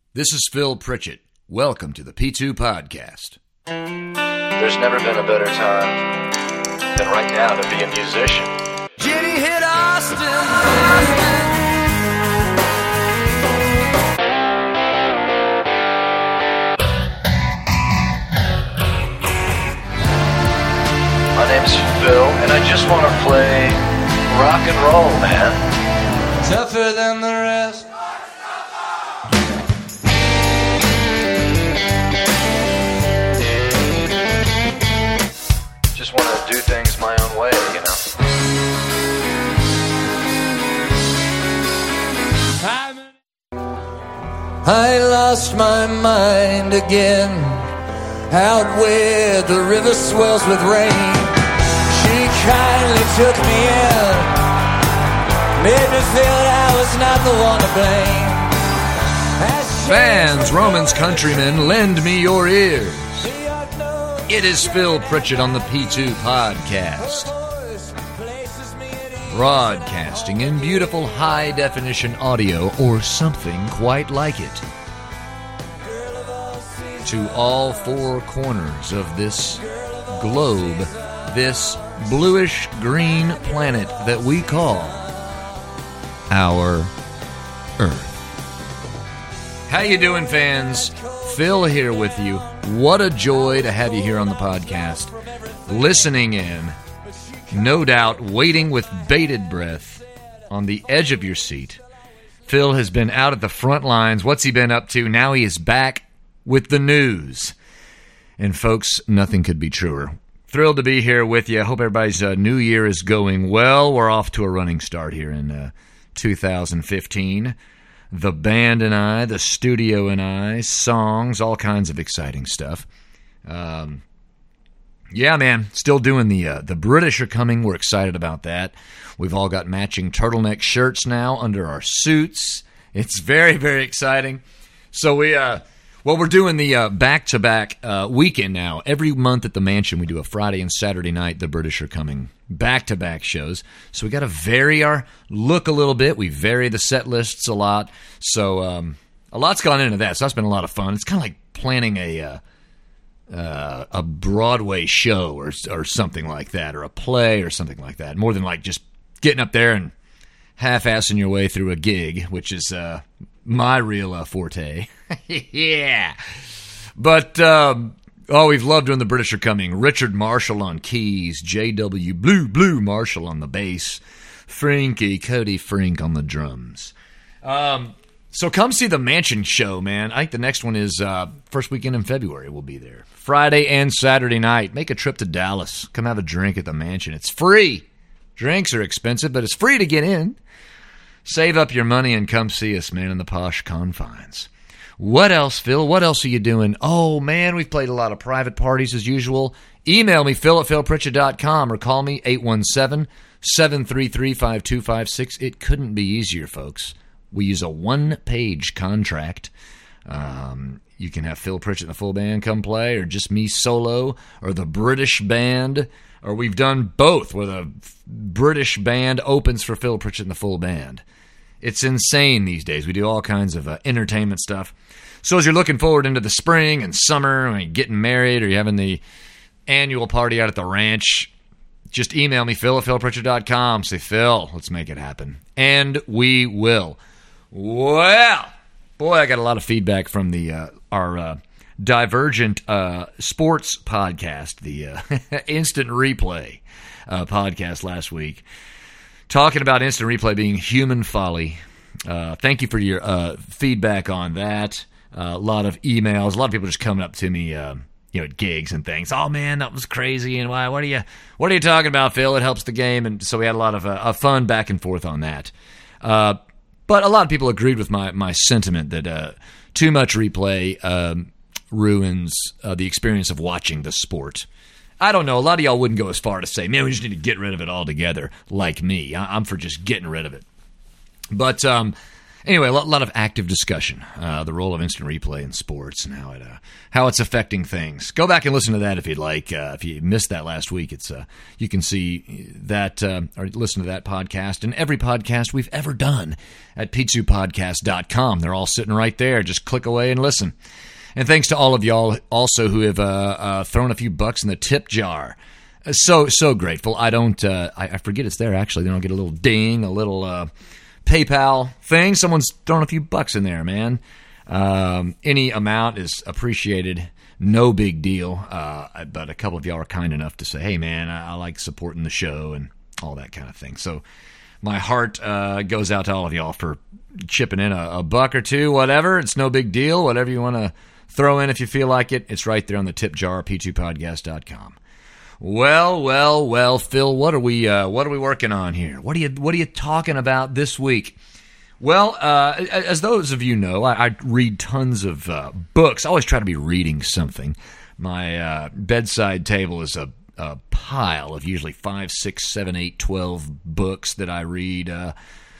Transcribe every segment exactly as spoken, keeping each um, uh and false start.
This is Phil Pritchett. Welcome to the P two Podcast. There's never been a better time than right now to be a musician. Jenny hit Austin. My name's Phil, and I just want to play rock and roll, man. Tougher than the rest. Just want to do things my own way, you know. I lost my mind again, out where the river swells with rain. She kindly took me in, made me feel that I was not the one to blame. Fans, Romans, countrymen, lend me your ears. It is Phil Pritchett on the P two Podcast, broadcasting in beautiful high-definition audio or something quite like it to all four corners of this globe, this bluish-green planet that we call our Earth. How you doing, fans? Phil here with you. What a joy to have you here on the podcast, listening in, no doubt waiting with bated breath on the edge of your seat. Phil has been out at the front lines. What's he been up to? Now he is back with the news. And folks, nothing could be truer. Thrilled to be here with you. I hope everybody's uh, new year is going well. We're off to a running start here in uh, two thousand fifteen. The band and I, the studio and I, songs, all kinds of exciting stuff. Um, yeah, man, still doing the uh, the British are coming. We're excited about that. We've all got matching turtleneck shirts now under our suits. It's very, very exciting. So we, uh, well, we're doing the uh, back-to-back uh, weekend now. Every month at the Mansion, we do a Friday and Saturday night. The British are coming. Back-to-back shows. So we got to vary our look a little bit. We vary the set lists a lot. So um, a lot's gone into that. So that's been a lot of fun. It's kind of like planning a uh, uh, a Broadway show or or something like that, or a play or something like that. More than like just getting up there and half-assing your way through a gig, which is uh, my real uh, forte. Yeah. But... Um, Oh, we've loved when the British are coming. Richard Marshall on keys, J W Blue Blue Marshall on the bass, Frankie Cody Frank on the drums. Um, so come see the Mansion show, man. I think the next one is uh, first weekend in February. We'll be there. Friday and Saturday night. Make a trip to Dallas. Come have a drink at the Mansion. It's free. Drinks are expensive, but it's free to get in. Save up your money and come see us, man, in the posh confines. What else, Phil? What else are you doing? Oh, man, we've played a lot of private parties as usual. Email me, phil at phil pritchett dot com, or call me, eight one seven, seven three three, five two five six. It couldn't be easier, folks. We use a one-page contract. Um, you can have Phil Pritchett and the full band come play, or just me solo, or the British band, or we've done both, where the British band opens for Phil Pritchett and the full band. It's insane these days. We do all kinds of uh, entertainment stuff. So as you're looking forward into the spring and summer, or you're getting married, or you're having the annual party out at the ranch, just email me, phil at phil pritchett dot com. Say, Phil, let's make it happen. And we will. Well, boy, I got a lot of feedback from the uh, our uh, Divergent uh, Sports podcast, the uh, Instant Replay uh, podcast last week. Talking about instant replay being human folly. Uh, thank you for your uh, feedback on that. Uh, a lot of emails. A lot of people just coming up to me, uh, you know, at gigs and things. Oh man, that was crazy. And why? What are you? What are you talking about, Phil? It helps the game. And so we had a lot of uh, of fun back and forth on that. Uh, but a lot of people agreed with my my sentiment that uh, too much replay um, ruins uh, the experience of watching the sport. I don't know. A lot of y'all wouldn't go as far to say, man, we just need to get rid of it altogether, like me. I'm for just getting rid of it. But um, Anyway, a lot, lot of active discussion, uh, the role of instant replay in sports and how it uh, how it's affecting things. Go back and listen to that if you'd like. Uh, if you missed that last week, it's uh, you can see that uh, or listen to that podcast and every podcast we've ever done at pizzu podcast dot com. They're all sitting right there. Just click away and listen. And thanks to all of y'all also who have uh, uh, thrown a few bucks in the tip jar. So so grateful. I don't. Uh, I, I forget it's there actually. Then I'll get a little ding, a little. Uh, PayPal thing. Someone's thrown a few bucks in there, man. Um, any amount is appreciated. No big deal. Uh, but a couple of y'all are kind enough to say, hey, man, I, I like supporting the show and all that kind of thing. So my heart uh, goes out to all of y'all for chipping in a, a buck or two, whatever. It's no big deal. Whatever you want to throw in if you feel like it, it's right there on the tip jar, pizzu podcast dot com. Well, well, well, Phil, what are we uh, what are we working on here? What are you what are you talking about this week? Well, uh, as those of you know, I, I read tons of uh, books. I always try to be reading something. My uh, bedside table is a, a pile of usually five, six, seven, eight, twelve books that I read. Uh,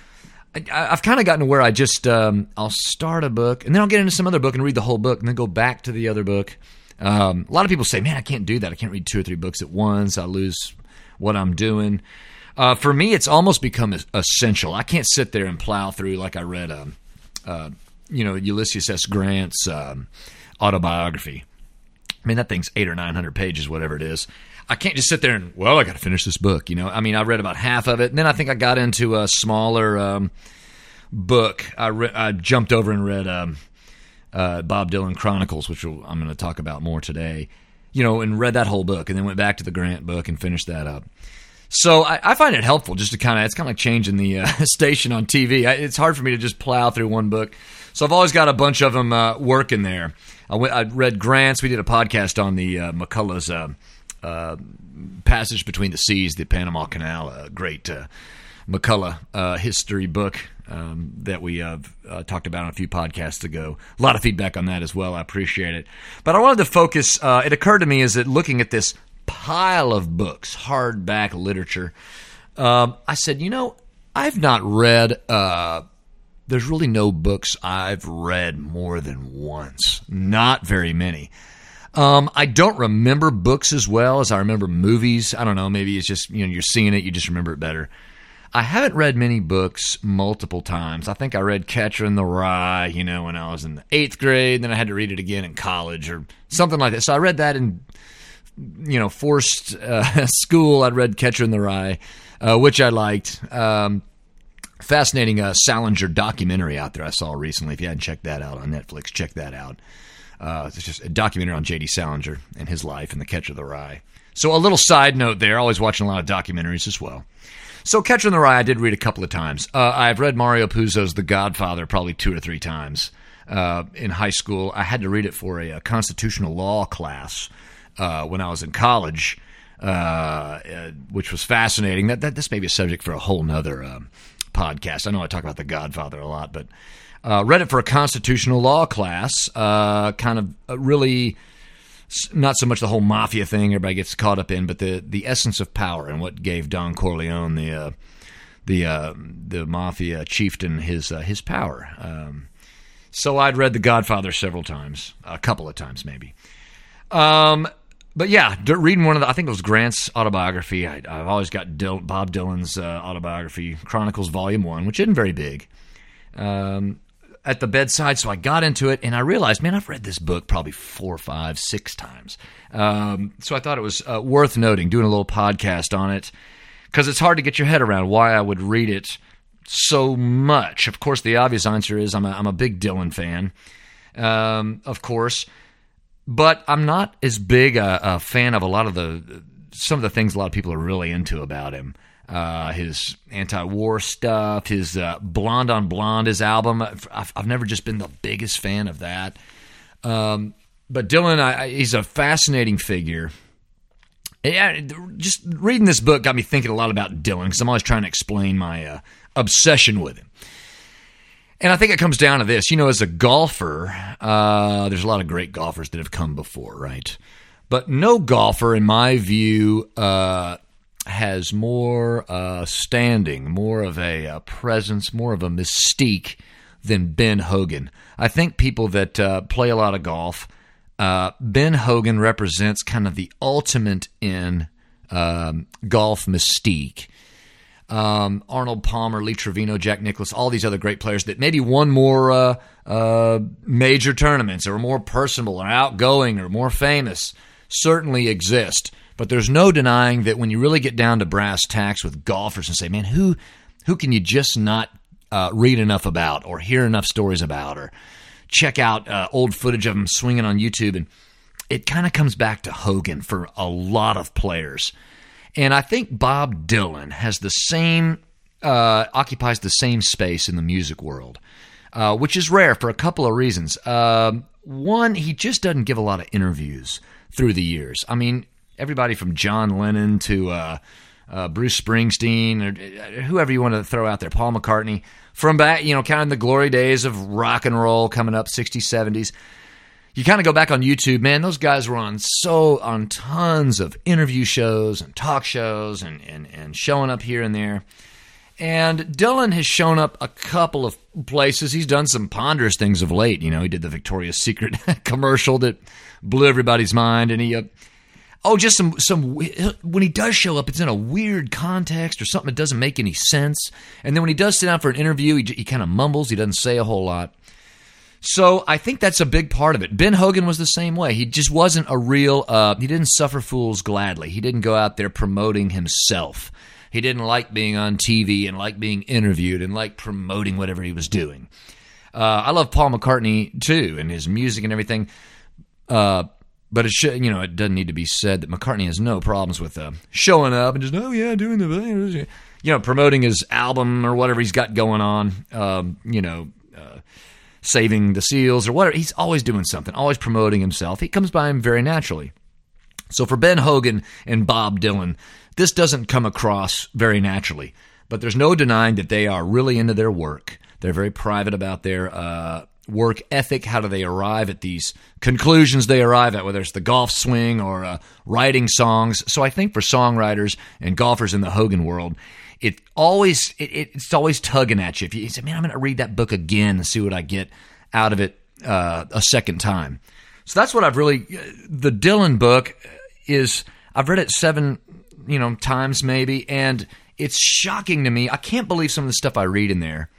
I, I've kind of gotten to where I just um, I'll start a book and then I'll get into some other book and read the whole book and then go back to the other book. Um, a lot of people say, man, I can't do that. I can't read two or three books at once. I lose what I'm doing. Uh, for me, it's almost become essential. I can't sit there and plow through like I read, um, uh, you know, Ulysses S. Grant's um, autobiography. I mean, that thing's eight or nine hundred pages, whatever it is. I can't just sit there and, well, I got to finish this book. You know, I mean, I read about half of it, and then I think I got into a smaller um, book. I, re- I jumped over and read um, uh, Bob Dylan Chronicles, which we'll, I'm going to talk about more today. You know, and read that whole book, and then went back to the Grant book and finished that up. So I, I find it helpful just to kind of, it's kind of like changing the uh, station on T V. I, it's hard for me to just plow through one book. So I've always got a bunch of them uh, working there. I, went, I read Grant's. We did a podcast on the uh, McCullough's uh, uh, Passage Between the Seas, the Panama Canal, a great uh, McCullough uh, history book um, that we uh, uh, talked about on a few podcasts ago. A lot of feedback on that as well. I appreciate it. But I wanted to focus, uh, it occurred to me is that looking at this pile of books, hardback literature, um, I said, you know, I've not read, uh, there's really no books I've read more than once. Not very many. Um, I don't remember books as well as I remember movies. I don't know, maybe it's just, you know, you're seeing it, you just remember it better. I haven't read many books multiple times. I think I read Catcher in the Rye, you know, when I was in the eighth grade, and then I had to read it again in college or something like that. So I read that in, you know, forced uh, school. I'd read Catcher in the Rye, uh, which I liked. Um, fascinating uh, Salinger documentary out there I saw recently. If you hadn't checked that out on Netflix, check that out. Uh, it's just a documentary on J D Salinger and his life and the Catcher in the Rye. So a little side note there, always watching a lot of documentaries as well. So Catcher in the Rye I did read a couple of times. Uh, I've read Mario Puzo's The Godfather probably two or three times uh, in high school. I had to read it for a, a constitutional law class uh, when I was in college, uh, uh, which was fascinating. That, that This may be a subject for a whole nother um, podcast. I know I talk about The Godfather a lot, but uh, read it for a constitutional law class, uh, kind of uh, really... not so much the whole mafia thing everybody gets caught up in, but the, the essence of power and what gave Don Corleone, the uh, the uh, the mafia chieftain, his uh, his power. Um, so I'd read The Godfather several times, a couple of times maybe. Um, but yeah, reading one of the, I think it was Grant's autobiography. I, I've always got Dil- Bob Dylan's uh, autobiography, Chronicles Volume One, which isn't very big. Um, at the bedside, so I got into it, and I realized, man, I've read this book probably four, five, six times. Um, so I thought it was uh, worth noting, doing a little podcast on it, because it's hard to get your head around why I would read it so much. Of course, the obvious answer is I'm a, I'm a big Dylan fan, um, of course, but I'm not as big a, a fan of a lot of the, some of the things a lot of people are really into about him. Uh, his anti-war stuff, his uh, Blonde on Blonde, his album. I've, I've never just been the biggest fan of that. Um, but Dylan, I, I, he's a fascinating figure. Yeah, just reading this book got me thinking a lot about Dylan because I'm always trying to explain my uh, obsession with him. And I think it comes down to this. You know, as a golfer, uh, there's a lot of great golfers that have come before, right? But no golfer, in my view, uh, has more uh, standing, more of a uh, presence, more of a mystique than Ben Hogan. I think people that uh, play a lot of golf, uh, Ben Hogan represents kind of the ultimate in um, golf mystique. Um, Arnold Palmer, Lee Trevino, Jack Nicklaus, all these other great players that maybe won more uh, uh, major tournaments or more personable or outgoing or more famous certainly exist. But there's no denying that when you really get down to brass tacks with golfers and say, man, who who can you just not uh, read enough about or hear enough stories about or check out uh, old footage of them swinging on YouTube? And it kind of comes back to Hogan for a lot of players. And I think Bob Dylan has the same, uh, occupies the same space in the music world, uh, which is rare for a couple of reasons. Uh, one, he just doesn't give a lot of interviews through the years. I mean, everybody from John Lennon to uh, uh, Bruce Springsteen or whoever you want to throw out there, Paul McCartney, from back, you know, kind of the glory days of rock and roll coming up, sixties, seventies. You kind of go back on YouTube, man, those guys were on so on tons of interview shows and talk shows and, and, and showing up here and there. And Dylan has shown up a couple of places. He's done some ponderous things of late. You know, he did the Victoria's Secret commercial that blew everybody's mind. And he, uh, oh, just some, some, when he does show up, it's in a weird context or something that doesn't make any sense. And then when he does sit down for an interview, he, he kind of mumbles. He doesn't say a whole lot. So I think that's a big part of it. Ben Hogan was the same way. He just wasn't a real, uh, he didn't suffer fools gladly. He didn't go out there promoting himself. He didn't like being on T V and like being interviewed and like promoting whatever he was doing. Uh, I love Paul McCartney too and his music and everything. Uh, but it should, you know, it doesn't need to be said that McCartney has no problems with uh, showing up and just, oh yeah, doing the, you know, promoting his album or whatever he's got going on, um, you know, uh, saving the seals or whatever. He's always doing something, always promoting himself. He comes by him very naturally. So for Ben Hogan and Bob Dylan, this doesn't come across very naturally. But there's no denying that they are really into their work. They're very private about their uh, work ethic. How do they arrive at these conclusions they arrive at, whether it's the golf swing or uh, writing songs. So I think for songwriters and golfers in the Hogan world, it always it, it's always tugging at you. If you say, man, I'm going to read that book again and see what I get out of it uh, a second time. So that's what I've really, the Dylan book is, I've read it seven, you know, times maybe, and it's shocking to me. I can't believe some of the stuff I read in there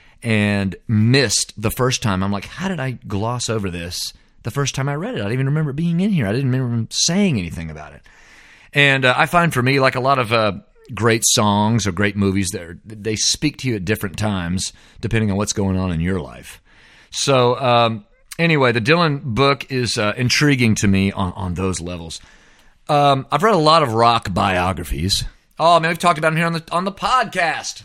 and missed the first time. I'm like, how did I gloss over this the first time I read it? I didn't even remember it being in here. I didn't remember him saying anything about it. And uh, I find for me, like a lot of uh, great songs or great movies, they speak to you at different times depending on what's going on in your life. So um, anyway, the Dylan book is uh, intriguing to me on, on those levels. Um, I've read a lot of rock biographies. Oh, man, we've talked about them here on the on the podcast.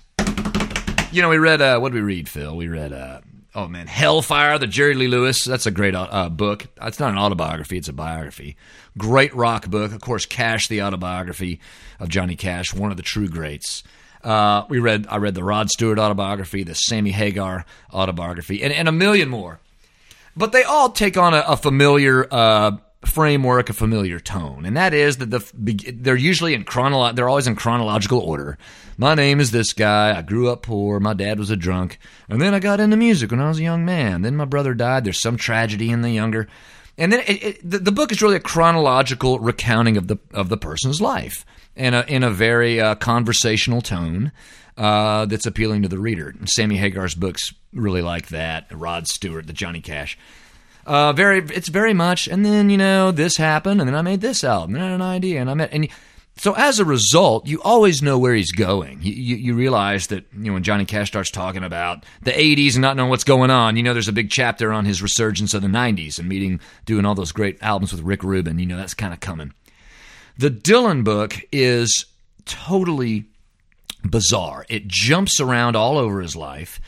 You know, we read, uh, what did we read, Phil? We read, uh, oh, man, Hellfire, the Jerry Lee Lewis. That's a great uh, book. It's not an autobiography, it's a biography. Great rock book. Of course, Cash, the autobiography of Johnny Cash, one of the true greats. Uh, we read, I read the Rod Stewart autobiography, the Sammy Hagar autobiography, and, and a million more. But they all take on a, a familiar uh, framework, a familiar tone, and that is that the they're usually in chronolo- they're always in chronological order. My name is this guy. I grew up poor. My dad was a drunk, and then I got into music when I was a young man. Then my brother died. There's some tragedy in the younger, and then it, it, the, the book is really a chronological recounting of the of the person's life, in a in a very uh, conversational tone uh, that's appealing to the reader. And Sammy Hagar's books really like that. Rod Stewart, the Johnny Cash. Uh, very, it's very much, and then, you know, this happened, and then I made this album, and I had an idea, and I met, and so as a result, you always know where he's going. You, you, you realize that, you know, when Johnny Cash starts talking about the eighties and not knowing what's going on, you know, there's a big chapter on his resurgence of the nineties and meeting, doing all those great albums with Rick Rubin. You know, that's kind of coming. The Dylan book is totally bizarre. It jumps around all over his life.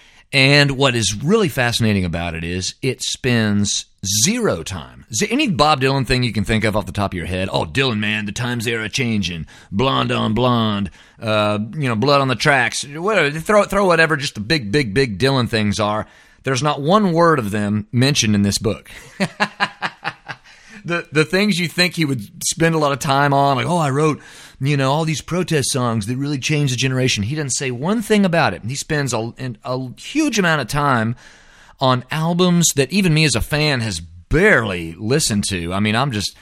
And what is really fascinating about it is it spends zero time. Is there any Bob Dylan thing you can think of off the top of your head? Oh, Dylan, man, the times they are a-changing. Blonde on blonde. Uh, you know, blood on the tracks. Whatever. Throw, throw whatever just the big, big, big Dylan things are. There's not one word of them mentioned in this book. the the things you think he would spend a lot of time on, like, oh, I wrote, you know, all these protest songs that really changed the generation. He doesn't say one thing about it. He spends a, a huge amount of time on albums that even me as a fan has barely listened to. I mean, I'm just,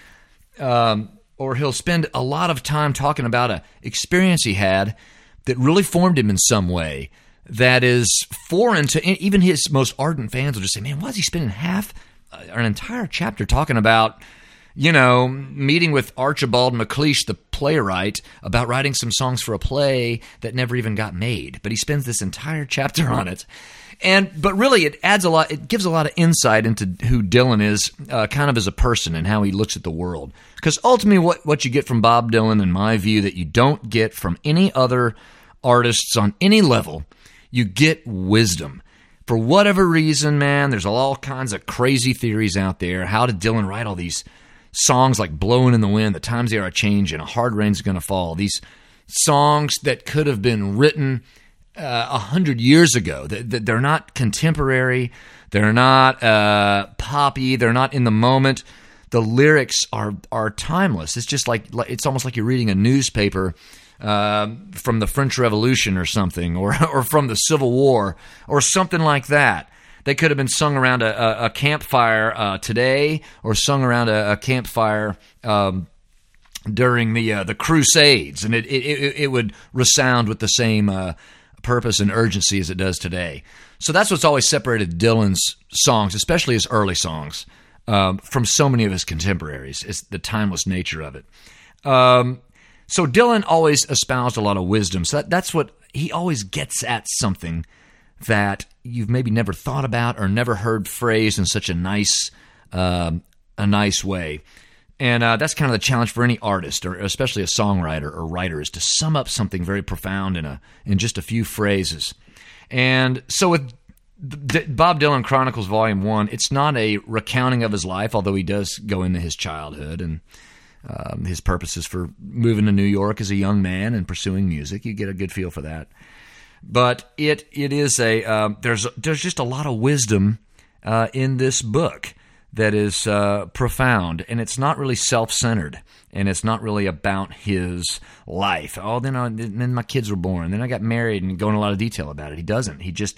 um, or he'll spend a lot of time talking about a experience he had that really formed him in some way that is foreign to even his most ardent fans. Will just say, man, why is he spending half or an entire chapter talking about, you know, meeting with Archibald MacLeish, the playwright, about writing some songs for a play that never even got made. But he spends this entire chapter on it. And but really, it adds a lot. It gives a lot of insight into who Dylan is, uh, kind of as a person and how he looks at the world. Because ultimately, what what you get from Bob Dylan, in my view, that you don't get from any other artists on any level, you get wisdom. For whatever reason, man, there's all kinds of crazy theories out there. How did Dylan write all these songs like Blowing in the Wind, The Times They Are Changing, A Hard Rain's Gonna Fall, these songs that could have been written uh, a hundred years ago. That they're not contemporary, they're not uh, poppy, they're not in the moment. The lyrics are are timeless. It's just like, it's almost like you're reading a newspaper uh, from the French Revolution or something, or or from the Civil War, or something like that. They could have been sung around a, a, a campfire uh, today, or sung around a, a campfire um, during the uh, the Crusades, and it, it it would resound with the same uh, purpose and urgency as it does today. So that's what's always separated Dylan's songs, especially his early songs, um, from so many of his contemporaries. It's the timeless nature of it. Um, so Dylan always espoused a lot of wisdom. So that, that's what he always gets at, something that you've maybe never thought about or never heard phrased in such a nice, uh, a nice way. And uh, that's kind of the challenge for any artist, or especially a songwriter or writer, is to sum up something very profound in a in just a few phrases. And so with D- Bob Dylan Chronicles Volume One, it's not a recounting of his life, although he does go into his childhood and um, his purposes for moving to New York as a young man and pursuing music. You get a good feel for that. But it it is a uh, there's there's just a lot of wisdom uh, in this book that is uh, profound, and it's not really self-centered, and it's not really about his life. Oh, then I, then my kids were born, then I got married, and go in a lot of detail about it. He doesn't. He just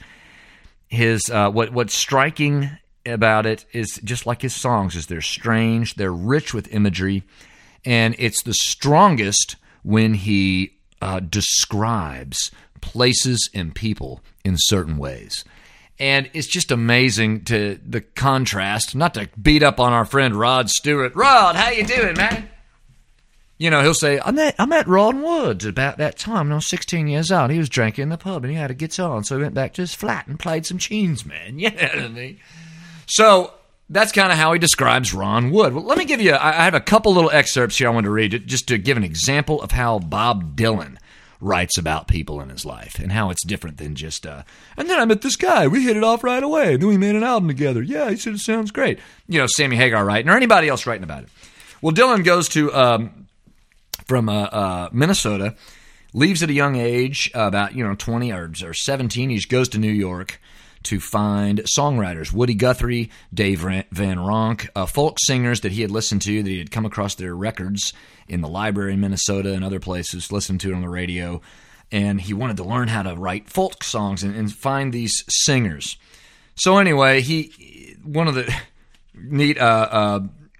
his uh, what what's striking about it is, just like his songs, is they're strange, they're rich with imagery, and it's the strongest when he uh, describes places and people in certain ways. And it's just amazing to the contrast, not to beat up on our friend Rod Stewart. Rod, how you doing, man? You know, he'll say, I met I met Ron Woods about that time when I was sixteen years old. He was drinking in the pub and he had a guitar, and so he went back to his flat and played some tunes, man. You know what I mean? So that's kind of how he describes Ron Wood. Well, let me give you, I have a couple little excerpts here I want to read, just to give an example of how Bob Dylan writes about people in his life and how it's different than just, uh, and then I met this guy, we hit it off right away, and then we made an album together. Yeah, he said it sounds great. You know, Sammy Hagar writing, or anybody else writing about it. Well, Dylan goes to, um, from uh, uh, Minnesota, leaves at a young age, uh, about, you know, twenty or, or seventeen. He just goes to New York to find songwriters, Woody Guthrie, Dave Van Ronk, uh, folk singers that he had listened to, that he had come across their records in the library in Minnesota and other places, listened to it on the radio, and he wanted to learn how to write folk songs and, and find these singers. So anyway, he one of the neat. Uh, uh,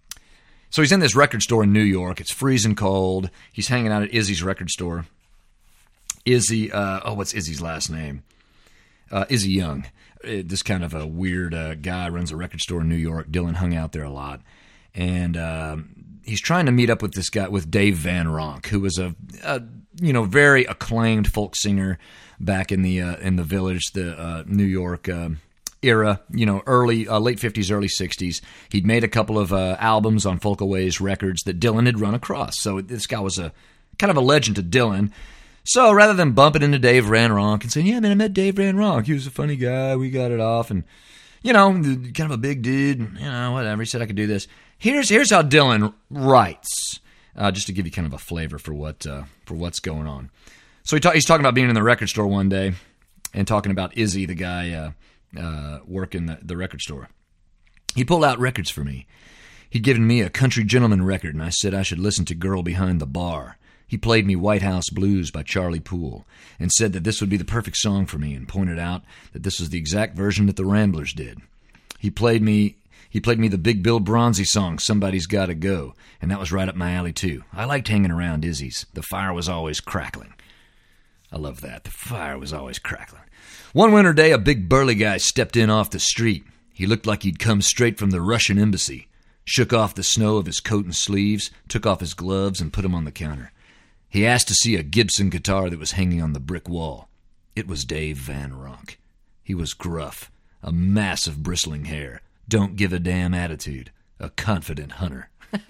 so he's in this record store in New York. It's freezing cold. He's hanging out at Izzy's record store. Izzy, uh, oh, what's Izzy's last name? Uh, Izzy Young. This kind of a weird uh, guy runs a record store in New York. Dylan hung out there a lot, and um, he's trying to meet up with this guy, with Dave Van Ronk, who was a, a you know very acclaimed folk singer back in the uh, in the Village, the uh, New York uh, era. You know, early uh, late fifties, early sixties. He'd made a couple of uh, albums on Folkaways Records that Dylan had run across. So this guy was a kind of a legend to Dylan. So rather than bumping into Dave Van Ronk and saying, yeah, man, I met Dave Van Ronk. He was a funny guy. We got it off. And, you know, kind of a big dude. You know, whatever. He said I could do this. Here's here's how Dylan writes, uh, just to give you kind of a flavor for what uh, for what's going on. So he ta- he's talking about being in the record store one day and talking about Izzy, the guy uh, uh, working the, the record store. He pulled out records for me. He'd given me a Country Gentleman record, and I said I should listen to Girl Behind the Bar. He played me White House Blues by Charlie Poole and said that this would be the perfect song for me and pointed out that this was the exact version that the Ramblers did. He played me he played me the Big Bill Bronzy song, Somebody's Gotta Go, and that was right up my alley too. I liked hanging around Izzy's. The fire was always crackling. I love that. The fire was always crackling. One winter day, a big burly guy stepped in off the street. He looked like he'd come straight from the Russian embassy, shook off the snow of his coat and sleeves, took off his gloves, and put them on the counter. He asked to see a Gibson guitar that was hanging on the brick wall. It was Dave Van Ronk. He was gruff, a mass of bristling hair, don't give a damn attitude, a confident hunter.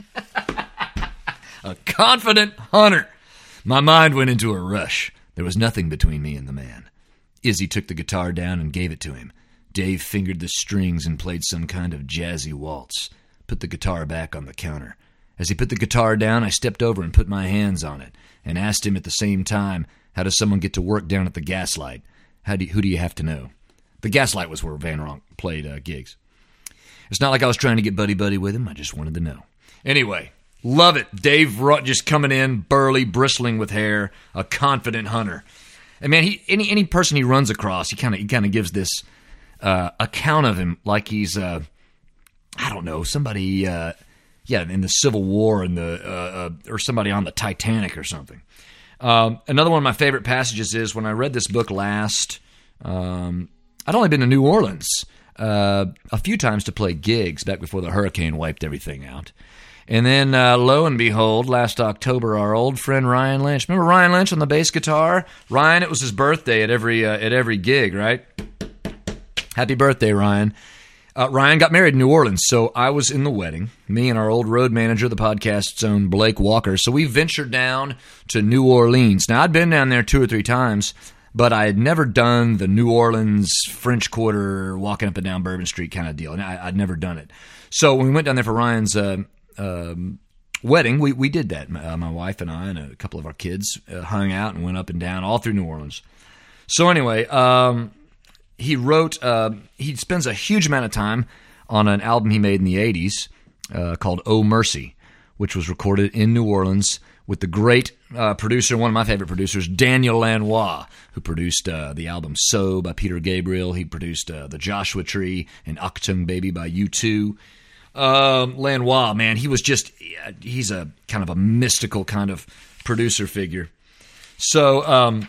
A confident hunter! My mind went into a rush. There was nothing between me and the man. Izzy took the guitar down and gave it to him. Dave fingered the strings and played some kind of jazzy waltz, put the guitar back on the counter. As he put the guitar down, I stepped over and put my hands on it and asked him at the same time, how does someone get to work down at the Gaslight? How do you, who do you have to know? The Gaslight was where Van Ronk played uh, gigs. It's not like I was trying to get buddy-buddy with him. I just wanted to know. Anyway, love it. Dave Ronk just coming in, burly, bristling with hair, a confident hunter. And man, he any any person he runs across, he kind of he kind of gives this uh, account of him like he's, uh, I don't know, somebody... Uh, Yeah, in the Civil War and the uh, uh, or somebody on the Titanic or something. Um, another one of my favorite passages is when I read this book last. Um, I'd only been to New Orleans uh, a few times to play gigs back before the hurricane wiped everything out. And then, uh, lo and behold, last October, our old friend Ryan Lynch. Remember Ryan Lynch on the bass guitar? Ryan, it was his birthday at every uh, at every gig, right? Happy birthday, Ryan. Uh, Ryan got married in New Orleans, so I was in the wedding, me and our old road manager, the podcast's own Blake Walker. So we ventured down to New Orleans. Now, I'd been down there two or three times, but I had never done the New Orleans French Quarter, walking up and down Bourbon Street kind of deal. And I, I'd never done it. So when we went down there for Ryan's uh, um, wedding, we, we did that. My, uh, my wife and I and a couple of our kids uh, hung out and went up and down all through New Orleans. So anyway... Um, He wrote, uh, he spends a huge amount of time on an album he made in the eighties uh, called Oh Mercy, which was recorded in New Orleans with the great uh, producer, one of my favorite producers, Daniel Lanois, who produced uh, the album So by Peter Gabriel. He produced uh, The Joshua Tree and Achtung Baby by U two. Um, Lanois, man, he was just, he's a kind of a mystical kind of producer figure. So, um...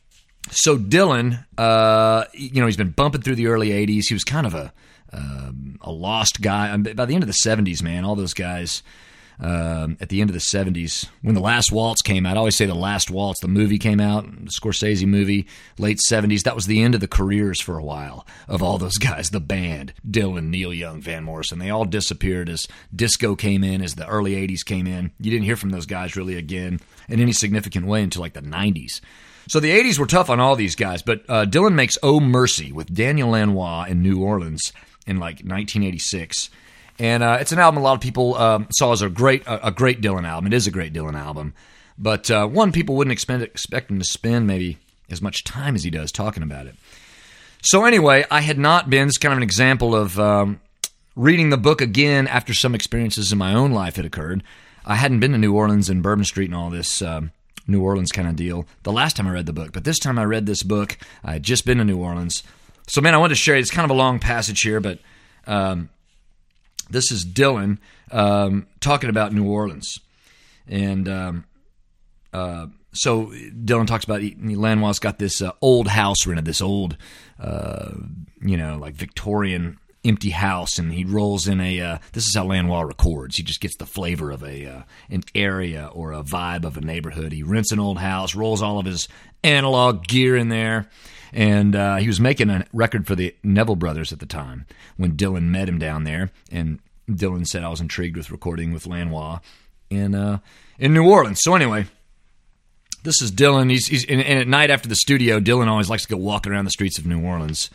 So Dylan, uh, you know, he's been bumping through the early eighties. He was kind of a um, a lost guy. By the end of the seventies, man, all those guys um, at the end of the seventies, when The Last Waltz came out, I always say The Last Waltz, the movie came out, the Scorsese movie, late seventies. That was the end of the careers for a while of all those guys, the band, Dylan, Neil Young, Van Morrison. They all disappeared as disco came in, as the early eighties came in. You didn't hear from those guys really again in any significant way until like the nineties. So the eighties were tough on all these guys, but uh, Dylan makes Oh Mercy with Daniel Lanois in New Orleans in like nineteen eighty-six. And uh, it's an album a lot of people um, saw as a great a, a great Dylan album. It is a great Dylan album. But uh, one, people wouldn't expect, expect him to spend maybe as much time as he does talking about it. So anyway, I had not been, it's kind of an example of um, reading the book again after some experiences in my own life had occurred. I hadn't been to New Orleans and Bourbon Street and all this um, New Orleans kind of deal the last time I read the book. But this time I read this book, I had just been to New Orleans. So, man, I wanted to share it. It's kind of a long passage here, but um, this is Dylan um, talking about New Orleans. And um, uh, so Dylan talks about, Lanois got this uh, old house rented, this old, uh, you know, like Victorian empty house, and he rolls in a, uh, this is how Lanois records. He just gets the flavor of a uh, an area or a vibe of a neighborhood. He rents an old house, rolls all of his analog gear in there, and uh, he was making a record for the Neville Brothers at the time when Dylan met him down there, and Dylan said, I was intrigued with recording with Lanois in, uh, in New Orleans. So anyway, this is Dylan. He's, he's and, and at night after the studio, Dylan always likes to go walking around the streets of New Orleans.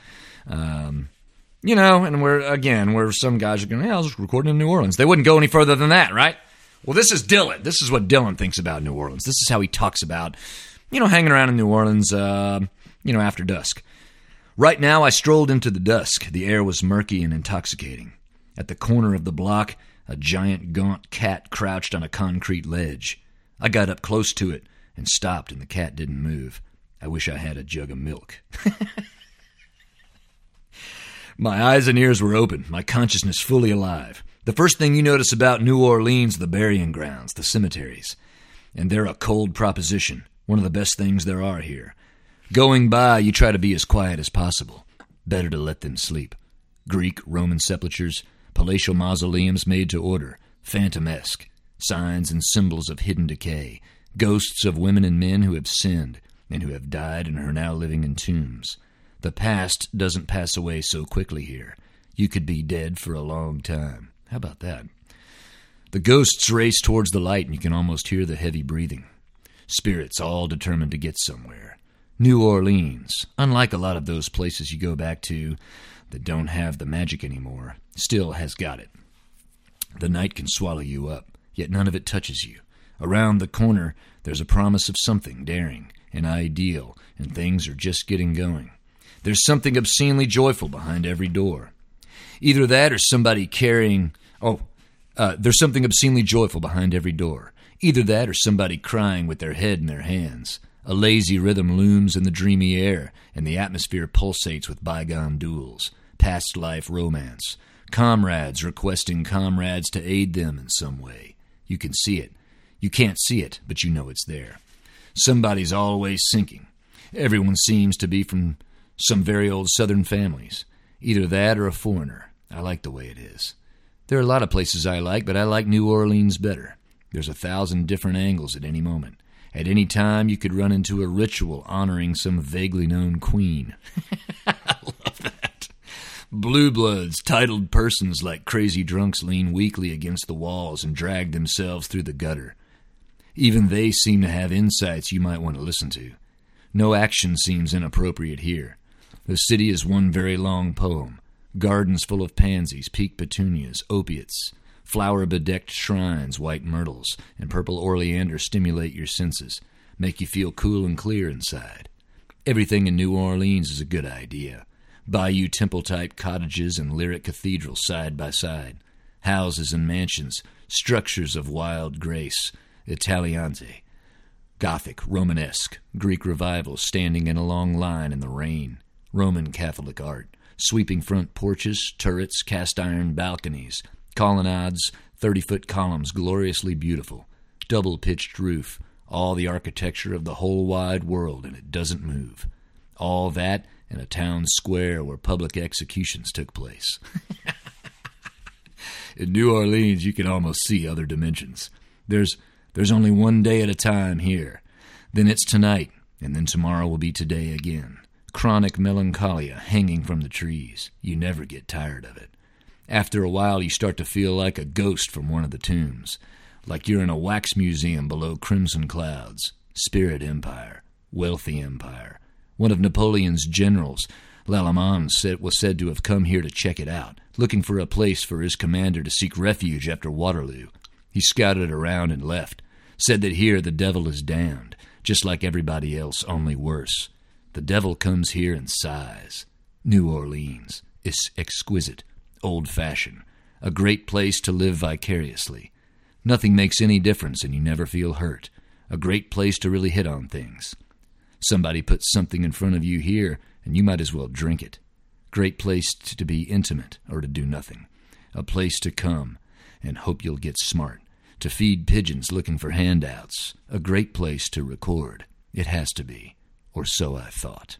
Um You know, and we're, again, where some guys are going, yeah, I was recording in New Orleans. They wouldn't go any further than that, right? Well, this is Dylan. This is what Dylan thinks about New Orleans. This is how he talks about, you know, hanging around in New Orleans, uh, you know, after dusk. Right now, I strolled into the dusk. The air was murky and intoxicating. At the corner of the block, A giant gaunt cat crouched on a concrete ledge. I got up close to it and stopped, and the cat didn't move. I wish I had a jug of milk. My eyes and ears were open, my consciousness fully alive. The first thing you notice about New Orleans are the burying grounds, the cemeteries. And they're a cold proposition, one of the best things there are here. Going by, you try to be as quiet as possible. Better to let them sleep. Greek, Roman sepulchres, palatial mausoleums made to order, phantom-esque, signs and symbols of hidden decay, ghosts of women and men who have sinned and who have died and are now living in tombs. The past doesn't pass away so quickly here. You could be dead for a long time. How about that? The ghosts race towards the light, and you can almost hear the heavy breathing. Spirits all determined to get somewhere. New Orleans, unlike a lot of those places you go back to that don't have the magic anymore, still has got it. The night can swallow you up, yet none of it touches you. Around the corner, there's a promise of something daring, an ideal, and things are just getting going. There's something obscenely joyful behind every door. Either that or somebody carrying... Oh, uh, there's something obscenely joyful behind every door. Either that or somebody crying with their head in their hands. A lazy rhythm looms in the dreamy air, and the atmosphere pulsates with bygone duels, past life romance, comrades requesting comrades to aid them in some way. You can see it. You can't see it, but you know it's there. Somebody's always sinking. Everyone seems to be from some very old Southern families. Either that or a foreigner. I like the way it is. There are a lot of places I like, but I like New Orleans better. There's a thousand different angles at any moment. At any time, you could run into a ritual honoring some vaguely known queen. I love that. Blue bloods, titled persons like crazy drunks lean weakly against the walls and drag themselves through the gutter. Even they seem to have insights you might want to listen to. No action seems inappropriate here. The city is one very long poem. Gardens full of pansies, pink petunias, opiates, flower-bedecked shrines, white myrtles, and purple oleander stimulate your senses, make you feel cool and clear inside. Everything in New Orleans is a good idea. Bayou temple-type cottages and lyric cathedrals side by side. Houses and mansions, structures of wild grace, Italianate, Gothic, Romanesque, Greek revival standing in a long line in the rain, Roman Catholic art, sweeping front porches, turrets, cast-iron balconies, colonnades, thirty-foot columns gloriously beautiful, double-pitched roof, all the architecture of the whole wide world, and it doesn't move. All that in a town square where public executions took place. In New Orleans, you can almost see other dimensions. There's there's only one day at a time here. Then it's tonight, and then tomorrow will be today again. Chronic melancholia hanging from the trees. You never get tired of it. After a while, you start to feel like a ghost from one of the tombs, like you're in a wax museum below crimson clouds. Spirit Empire, wealthy empire. One of Napoleon's generals, Lallemand, said, was said to have come here to check it out, looking for a place for his commander to seek refuge after Waterloo. He scouted around and left, said that here the devil is damned, just like everybody else, only worse. The devil comes here and sighs. New Orleans is exquisite, old-fashioned, a great place to live vicariously. Nothing makes any difference and you never feel hurt. A great place to really hit on things. Somebody puts something in front of you here and you might as well drink it. Great place to be intimate or to do nothing. A place to come and hope you'll get smart. To feed pigeons looking for handouts. A great place to record. It has to be. Or so I thought.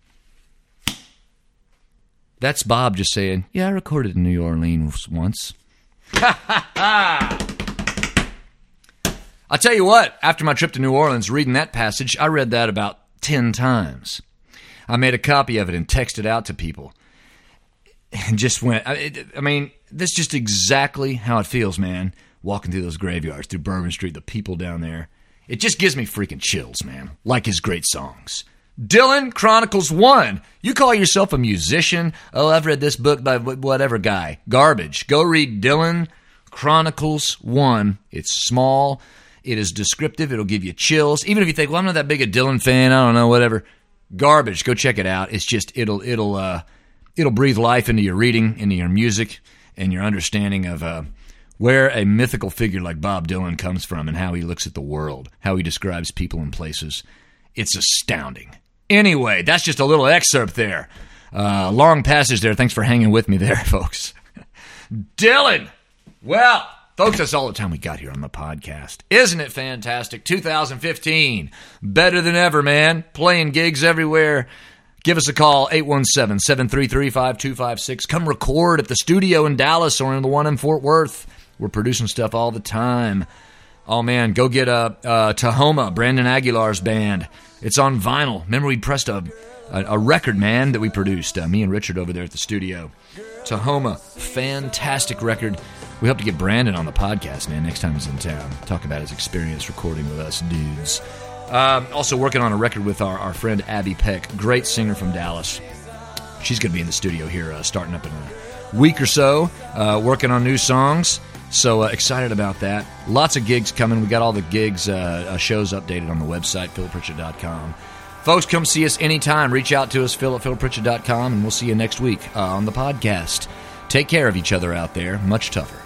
That's Bob just saying, yeah, I recorded in New Orleans once. Ha ha ha! I'll tell you what, after my trip to New Orleans, reading that passage, I read that about ten times. I made a copy of it and texted out to people. And just went, I, I mean, that's just exactly how it feels, man, walking through those graveyards, through Bourbon Street, the people down there. It just gives me freaking chills, man, like his great songs. Dylan Chronicles one. You call yourself a musician? Oh, I've read this book by whatever guy. Garbage. Go read Dylan Chronicles one. It's small. It is descriptive. It'll give you chills. Even if you think, well, I'm not that big a Dylan fan. I don't know, whatever. Garbage. Go check it out. It's just, it'll, it'll, uh, it'll breathe life into your reading, into your music, and your understanding of, uh, where a mythical figure like Bob Dylan comes from and how he looks at the world, how he describes people and places. It's astounding. Anyway, that's just a little excerpt there. Uh, long passage there. Thanks for hanging with me there, folks. Dylan! Well, folks, that's all the time we got here on the podcast. Isn't it fantastic? two thousand fifteen. Better than ever, man. Playing gigs everywhere. Give us a call, eight one seven, seven three three, five two five six. Come record at the studio in Dallas or in the one in Fort Worth. We're producing stuff all the time. Oh, man, go get a, a Tahoma, Brandon Aguilar's band. It's on vinyl. Remember we pressed a, a, a record, man, that we produced, uh, me and Richard over there at the studio. Tahoma, fantastic record. We hope to get Brandon on the podcast, man, next time he's in town. Talk about his experience recording with us dudes. Um, also working on a record with our, our friend Abby Peck, great singer from Dallas. She's going to be in the studio here uh, starting up in a week or so, uh, working on new songs. So uh, excited about that. Lots of gigs coming. We got all the gigs, uh, uh, shows updated on the website, phil pritchett dot com. Folks, come see us anytime. Reach out to us, phil at phil pritchett dot com, and we'll see you next week uh, on the podcast. Take care of each other out there. Much tougher.